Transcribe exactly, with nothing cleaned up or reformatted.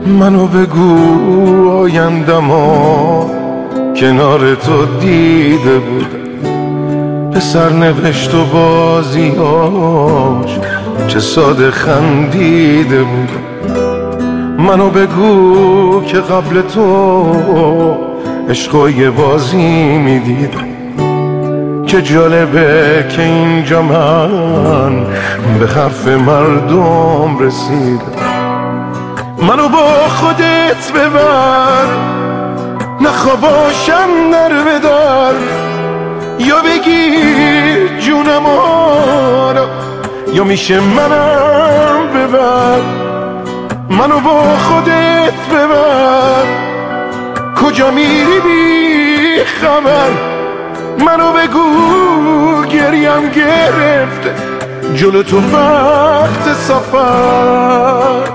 منو بگو آیندما کنار تو دیده بودم، به سرنوشت و بازیاش چه ساده خندیده بودم. منو بگو که قبل تو عشق یه بازی میدیدم، چه جالبه که اینجا من به حرف مردم رسیدم. منو با خودت ببر، نخوا باشم در بدر، یا بگیر جونم آرا یا میشه منم ببر. منو با خودت ببر، کجا میری بی خبر. منو بگو گریم گرفته جلو تو وقت سفر.